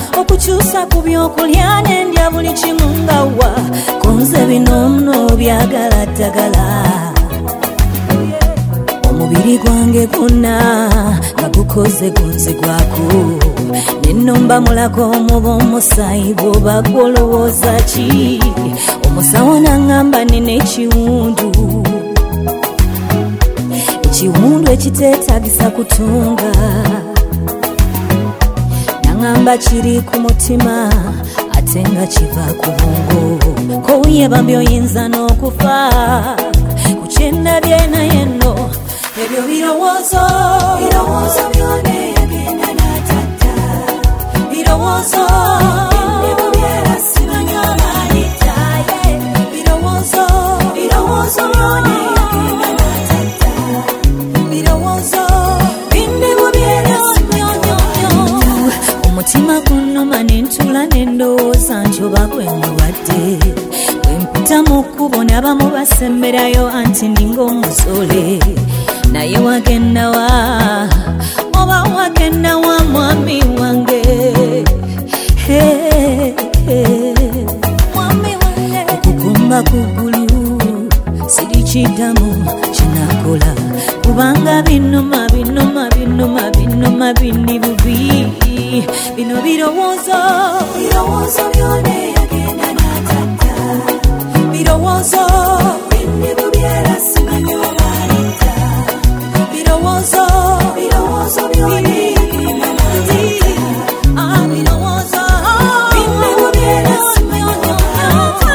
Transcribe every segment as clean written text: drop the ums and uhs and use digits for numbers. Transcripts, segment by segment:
okukyusa ku byokulya n'endya buli kimu ngawa kunze bino nno byagala ddagala omubiri gwange gonna nga gukoze gunzigwako nennomba mulako omuba omusaayi bw'oba gwolowooza ki omusawo n'aŋŋamba nina ekiwundu ekiteetaagisa kutunga n'aŋŋamba kiri ku mutima ate nga kiva ku bwongo kowuye bambi oyinza n'okufa ku kyendabye naye nno ebyo birowoozo byone yagenda n'atatta birowoozo byera simanya baanitaye birowoozo byone yagenda n'atatta birowoozo bindebo byera simanyonyonyo omutima gunnuma n'entula n'endowooza njoba gwe ndwadde bwempita mu kkubo n'abamu basemberayo anti ninga omusole naye wagenda wa oba wagenda wa mwami wange okugumba kugulu sirikiddamu kinakola kubanga binuma bindi bubi bino birowoozo byone yagenda n'atatta birowoozo bindibu byera simanyi obalita birowoozo byone yagenda n'atatta birowoozo bindibu byera simanyi obalita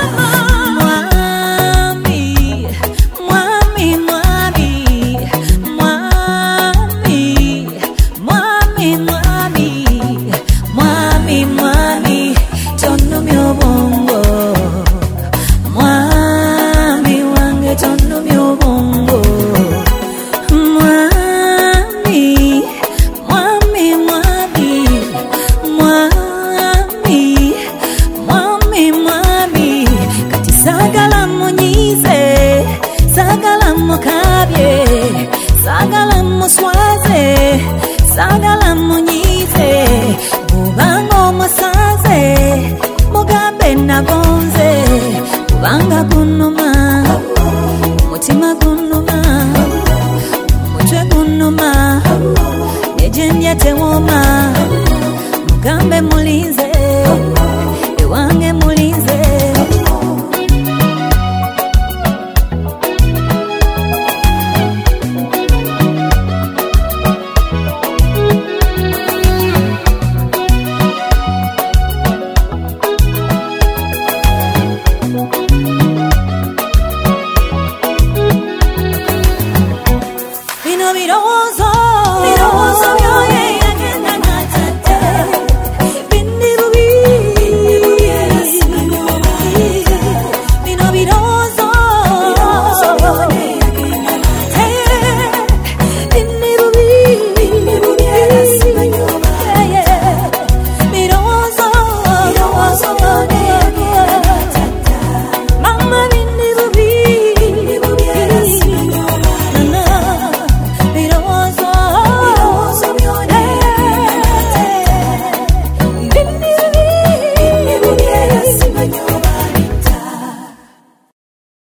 mwami tonumya obwongo mwami wange tonumya obwongo mwami kati saagala munyize saagala mukabye saagala muswaze saagala munyize kubanga omusanze mugambe nagonze kubanga gunnuma omutima gunnuma omutwe gunnuma nejendya tewooma mugambe mulinze ewange mulinze